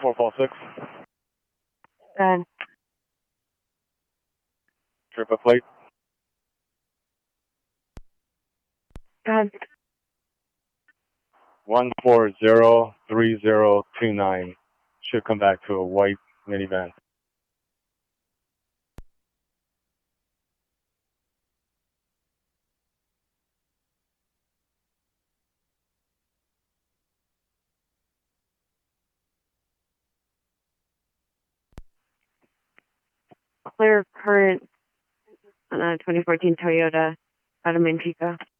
446. Good. Trip of plate. Good. 1403029. Should come back to a white minivan. Clear current on a 2014 Toyota out of Manteca.